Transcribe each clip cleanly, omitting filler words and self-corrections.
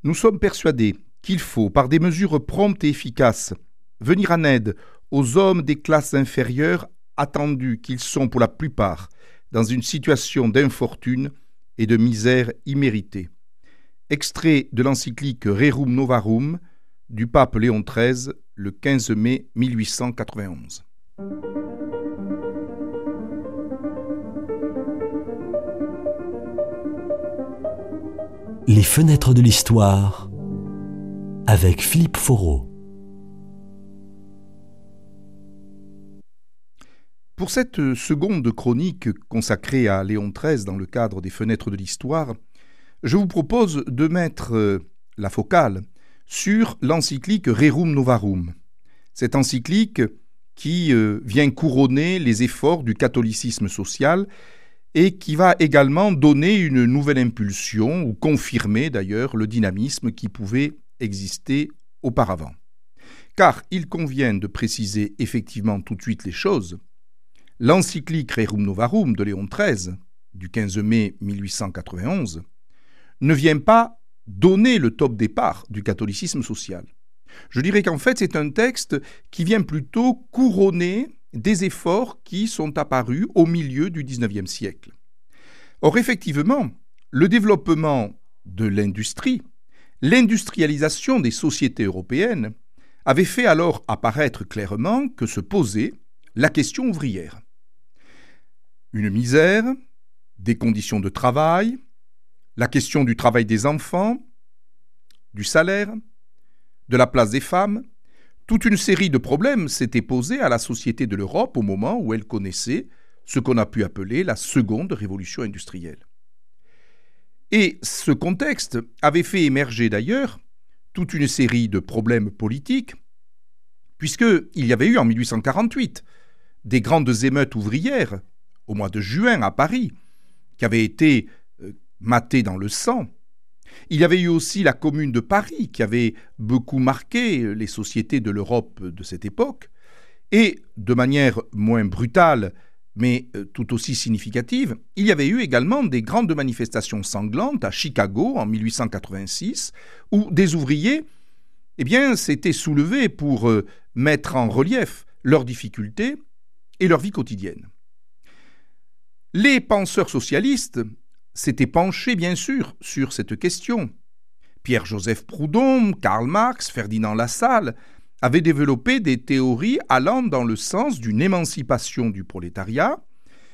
Nous sommes persuadés qu'il faut, par des mesures promptes et efficaces, venir en aide aux hommes des classes inférieures attendu qu'ils sont pour la plupart dans une situation d'infortune et de misère imméritée. Extrait de l'encyclique Rerum Novarum du pape Léon XIII le 15 mai 1891. Les fenêtres de l'histoire avec Philippe Foreau. Pour cette seconde chronique consacrée à Léon XIII dans le cadre des fenêtres de l'histoire, je vous propose de mettre la focale sur l'encyclique Rerum Novarum. Cette encyclique qui vient couronner les efforts du catholicisme social et qui va également donner une nouvelle impulsion, ou confirmer d'ailleurs le dynamisme qui pouvait exister auparavant. Car il convient de préciser effectivement tout de suite les choses. L'encyclique Rerum Novarum de Léon XIII, du 15 mai 1891, ne vient pas donner le top départ du catholicisme social. Je dirais qu'en fait, c'est un texte qui vient plutôt couronner des efforts qui sont apparus au milieu du XIXe siècle. Or, effectivement, le développement de l'industrie, l'industrialisation des sociétés européennes, avait fait alors apparaître clairement que se posait la question ouvrière. Une misère, des conditions de travail, la question du travail des enfants, du salaire, de la place des femmes, toute une série de problèmes s'étaient posés à la société de l'Europe au moment où elle connaissait ce qu'on a pu appeler la seconde révolution industrielle. Et ce contexte avait fait émerger d'ailleurs toute une série de problèmes politiques, puisqu'il y avait eu en 1848 des grandes émeutes ouvrières au mois de juin à Paris, qui avaient été matées dans le sang. Il y avait eu aussi la Commune de Paris qui avait beaucoup marqué les sociétés de l'Europe de cette époque. Et de manière moins brutale, mais tout aussi significative, il y avait eu également des grandes manifestations sanglantes à Chicago en 1886, où des ouvriers s'étaient soulevés pour mettre en relief leurs difficultés et leur vie quotidienne. Les penseurs socialistes s'étaient penchés, bien sûr, sur cette question. Pierre-Joseph Proudhon, Karl Marx, Ferdinand Lassalle avaient développé des théories allant dans le sens d'une émancipation du prolétariat.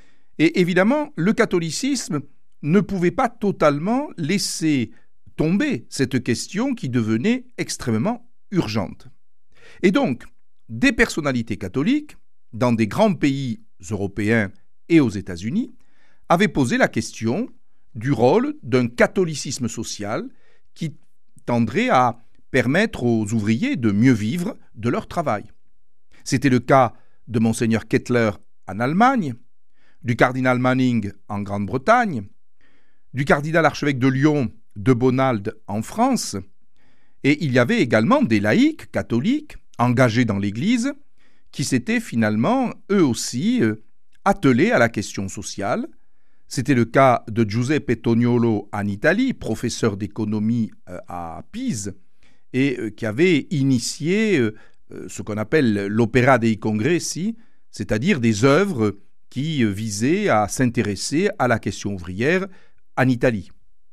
Et évidemment, le catholicisme ne pouvait pas totalement laisser tomber cette question qui devenait extrêmement urgente. Et donc, des personnalités catholiques, dans des grands pays européens et aux États-Unis, avaient posé la question du rôle d'un catholicisme social qui tendrait à permettre aux ouvriers de mieux vivre de leur travail. C'était le cas de Monseigneur Kettler en Allemagne, du cardinal Manning en Grande-Bretagne, du cardinal archevêque de Lyon de Bonald en France, et il y avait également des laïcs catholiques engagés dans l'Église qui s'étaient finalement, eux aussi, attelés à la question sociale. C'était le cas de Giuseppe Toniolo en Italie, professeur d'économie à Pise, et qui avait initié ce qu'on appelle l'Opera dei Congressi, c'est-à-dire des œuvres qui visaient à s'intéresser à la question ouvrière en Italie.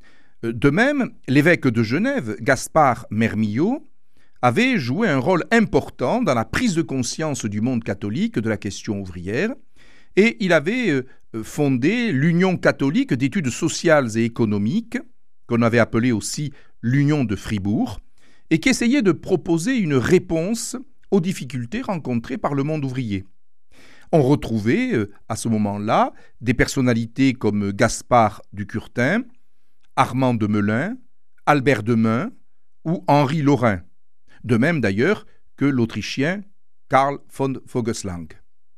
De même, l'évêque de Genève, Gaspard Mermillot, avait joué un rôle important dans la prise de conscience du monde catholique de la question ouvrière, et il avait fondé l'Union catholique d'études sociales et économiques, qu'on avait appelée aussi l'Union de Fribourg, et qui essayait de proposer une réponse aux difficultés rencontrées par le monde ouvrier. On retrouvait à ce moment-là des personnalités comme Gaspard du Curtin, Armand de Melun, Albert de Meun ou Henri Laurin, de même d'ailleurs que l'Autrichien Karl von Vogeslang.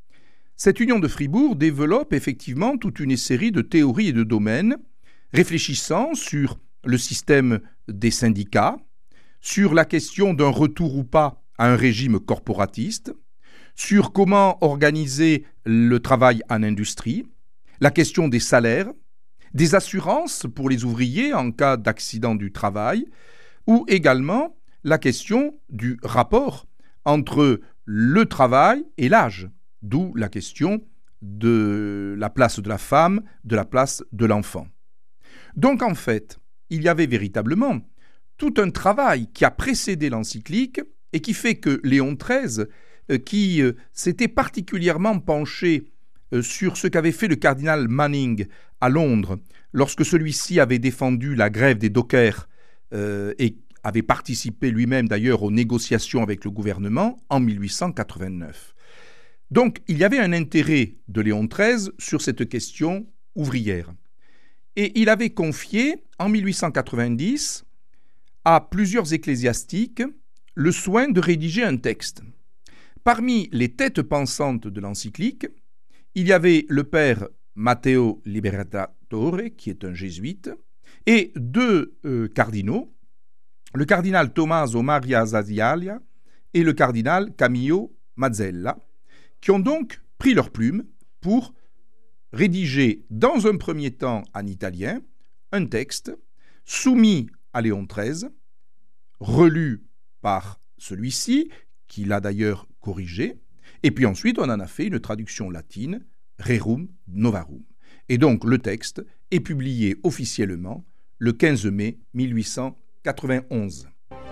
Cette union de Fribourg développe effectivement toute une série de théories et de domaines, réfléchissant sur le système des syndicats, sur la question d'un retour ou pas à un régime corporatiste, sur comment organiser le travail en industrie, la question des salaires, des assurances pour les ouvriers en cas d'accident du travail, ou également la question du rapport entre le travail et l'âge, d'où la question de la place de la femme, de la place de l'enfant. Donc en fait, il y avait véritablement tout un travail qui a précédé l'encyclique et qui fait que Léon XIII, qui s'était particulièrement penché sur ce qu'avait fait le cardinal Manning à Londres, lorsque celui-ci avait défendu la grève des dockers et avait participé lui-même d'ailleurs aux négociations avec le gouvernement en 1889. Donc il y avait un intérêt de Léon XIII sur cette question ouvrière. Et il avait confié en 1890 à plusieurs ecclésiastiques le soin de rédiger un texte. Parmi les têtes pensantes de l'encyclique, il y avait le père Matteo Liberatore, qui est un jésuite, et deux cardinaux, le cardinal Tommaso Maria Zazialia et le cardinal Camillo Mazzella, qui ont donc pris leur plume pour rédiger dans un premier temps en italien un texte soumis à Léon XIII, relu par celui-ci, qui l'a d'ailleurs corrigé, et puis ensuite on en a fait une traduction latine, Rerum Novarum. Et donc le texte est publié officiellement le 15 mai 1891.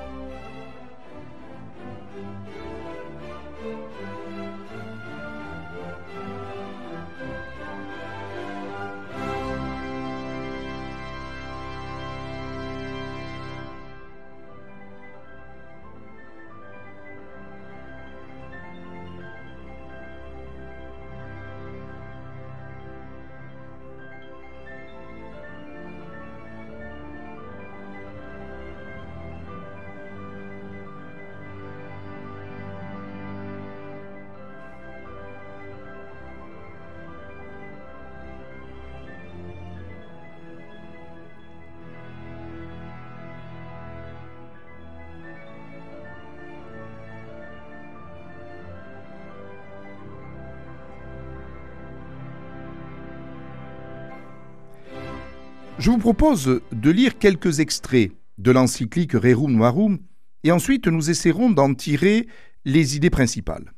Je vous propose de lire quelques extraits de l'encyclique Rerum Novarum et ensuite nous essaierons d'en tirer les idées principales.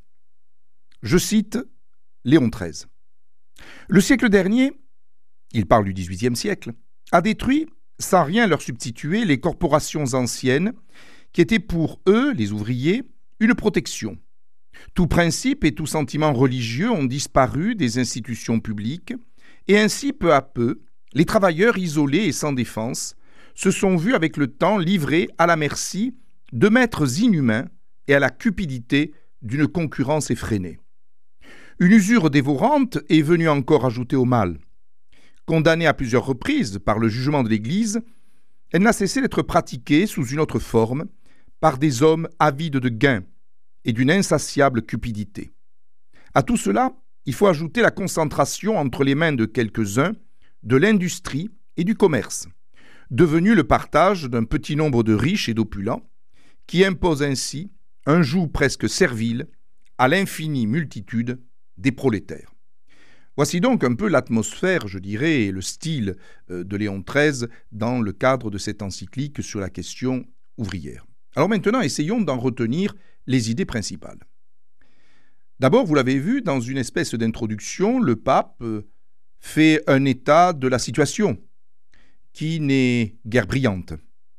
Je cite Léon XIII. Le siècle dernier, il parle du XVIIIe siècle, a détruit, sans rien leur substituer, les corporations anciennes qui étaient pour eux, les ouvriers, une protection. Tout principe et tout sentiment religieux ont disparu des institutions publiques et ainsi, peu à peu, les travailleurs isolés et sans défense se sont vus avec le temps livrés à la merci de maîtres inhumains et à la cupidité d'une concurrence effrénée. Une usure dévorante est venue encore ajouter au mal. Condamnée à plusieurs reprises par le jugement de l'Église, elle n'a cessé d'être pratiquée sous une autre forme par des hommes avides de gains et d'une insatiable cupidité. À tout cela, il faut ajouter la concentration entre les mains de quelques-uns de l'industrie et du commerce, devenu le partage d'un petit nombre de riches et d'opulents, qui impose ainsi un joug presque servile à l'infinie multitude des prolétaires. Voici donc un peu l'atmosphère, je dirais, et le style de Léon XIII dans le cadre de cette encyclique sur la question ouvrière. Alors maintenant, essayons d'en retenir les idées principales. D'abord, vous l'avez vu, dans une espèce d'introduction, le pape fait un état de la situation qui n'est guère brillante.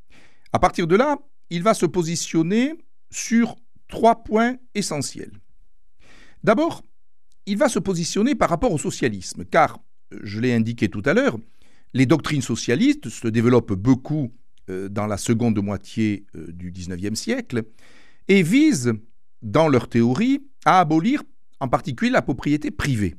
À partir de là, il va se positionner sur 3 points essentiels. D'abord, il va se positionner par rapport au socialisme, car, je l'ai indiqué tout à l'heure, les doctrines socialistes se développent beaucoup dans la seconde moitié du XIXe siècle et visent, dans leur théorie, à abolir en particulier la propriété privée.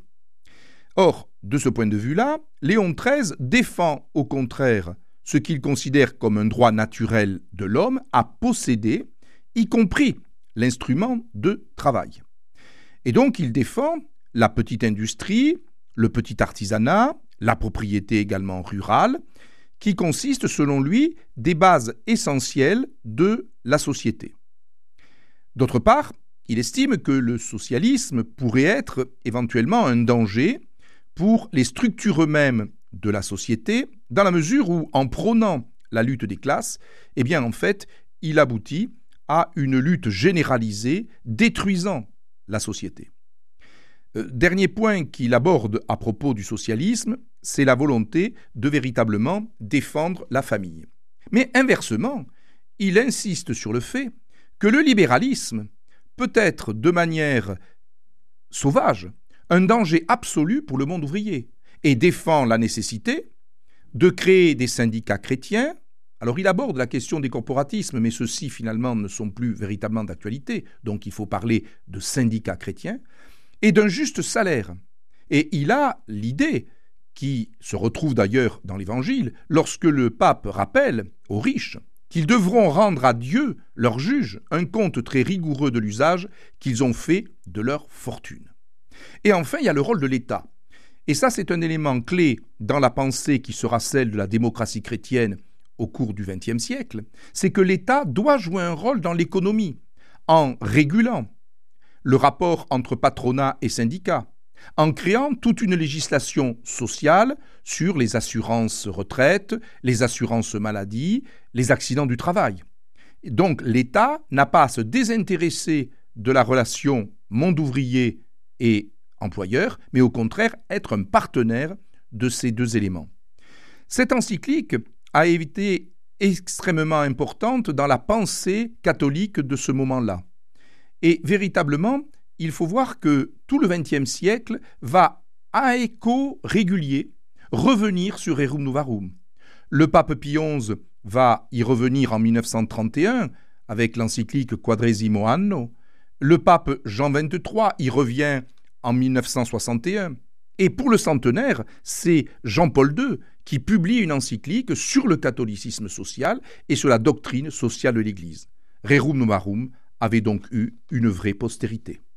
Or, de ce point de vue-là, Léon XIII défend au contraire ce qu'il considère comme un droit naturel de l'homme à posséder, y compris l'instrument de travail. Et donc il défend la petite industrie, le petit artisanat, la propriété également rurale, qui consistent selon lui des bases essentielles de la société. D'autre part, il estime que le socialisme pourrait être éventuellement un danger pour les structures mêmes de la société, dans la mesure où, en prônant la lutte des classes, eh bien en fait, il aboutit à une lutte généralisée détruisant la société. Dernier point qu'il aborde à propos du socialisme, c'est la volonté de véritablement défendre la famille. Mais inversement, il insiste sur le fait que le libéralisme peut être de manière sauvage un danger absolu pour le monde ouvrier et défend la nécessité de créer des syndicats chrétiens. Alors il aborde la question des corporatismes, mais ceux-ci finalement ne sont plus véritablement d'actualité, donc il faut parler de syndicats chrétiens, et d'un juste salaire. Et il a l'idée, qui se retrouve d'ailleurs dans l'Évangile, lorsque le pape rappelle aux riches qu'ils devront rendre à Dieu, leur juge, un compte très rigoureux de l'usage qu'ils ont fait de leur fortune. Et enfin, il y a le rôle de l'État. Et ça, c'est un élément clé dans la pensée qui sera celle de la démocratie chrétienne au cours du XXe siècle, c'est que l'État doit jouer un rôle dans l'économie, en régulant le rapport entre patronat et syndicats, en créant toute une législation sociale sur les assurances retraite, les assurances maladie, les accidents du travail. Donc l'État n'a pas à se désintéresser de la relation monde ouvrier et employeur, mais au contraire être un partenaire de ces deux éléments. Cette encyclique a été extrêmement importante dans la pensée catholique de ce moment-là. Et véritablement, il faut voir que tout le XXe siècle va, à écho régulier, revenir sur Rerum Novarum. Le pape Pie XI va y revenir en 1931 avec l'encyclique Quadraesimo Anno. Le pape Jean XXIII y revient en 1961. Et pour le centenaire, c'est Jean-Paul II qui publie une encyclique sur le catholicisme social et sur la doctrine sociale de l'Église. Rerum Novarum avait donc eu une vraie postérité.